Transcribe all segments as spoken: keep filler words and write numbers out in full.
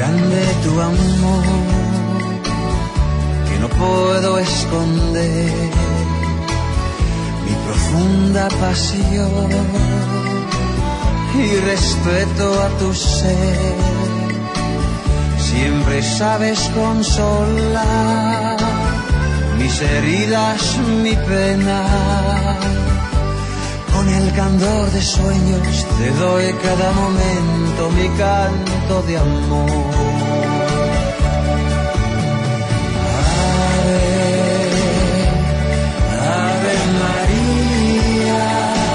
grande tu amor, que no puedo esconder, mi profunda pasión y respeto a tu ser. Siempre sabes consolar mis heridas, mi pena. Con el candor de sueños te doy cada momento mi canto de amor. Ave, Ave María,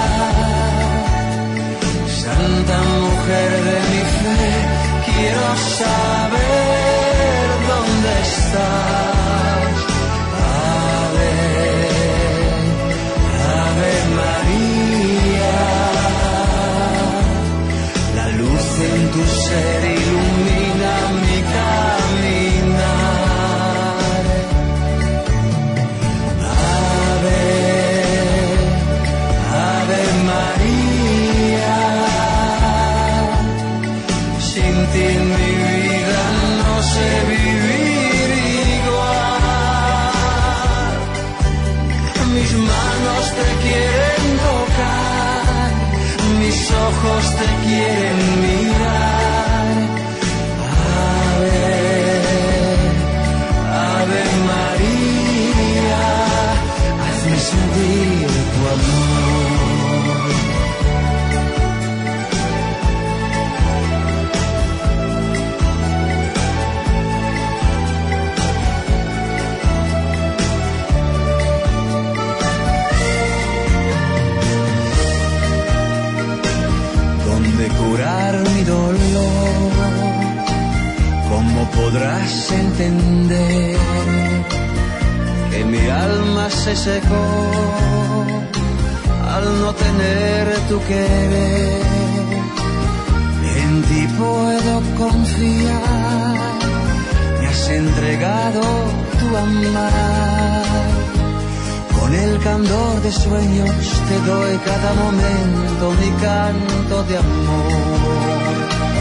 Santa Mujer de mi fe, quiero saber dónde estás. Ave, Ave María, la luz en tu ser ilumina mi caminar. Ave, Ave María, sin ti mi vida no sé vivir igual. Mis manos te quieren tocar, mis ojos te quieren mirar. Ave, Ave María, hazme sentir tu amor. Curar mi dolor, ¿cómo podrás entender que mi alma se secó al no tener tu querer? En ti puedo confiar, me has entregado tu amar. Con el candor de sueños te doy cada momento mi canto de amor.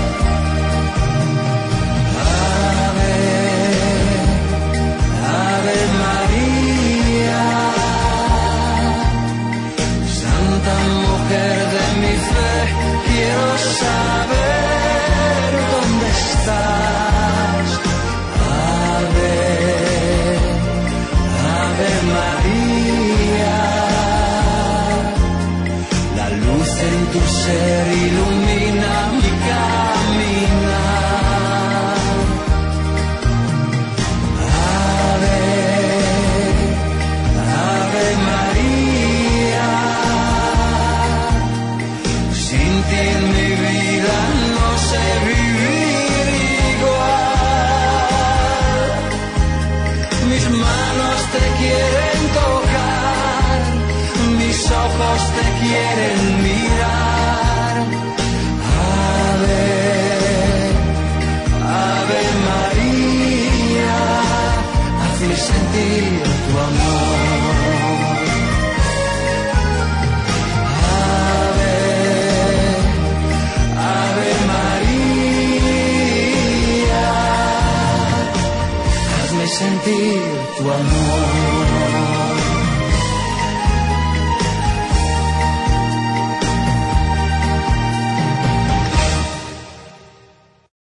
Ave, Ave María, Santa Mujer de mi fe, quiero saber dónde estás. Ave, Ave María, en tu ser ilumina mi caminar. Ave, Ave María, sin ti en mi vida no sé vivir igual. Mis manos te quieren tocar, mis ojos te quieren mirar. Ave, Ave María, hazme sentir tu amor. Ave, Ave María, hazme sentir tu amor.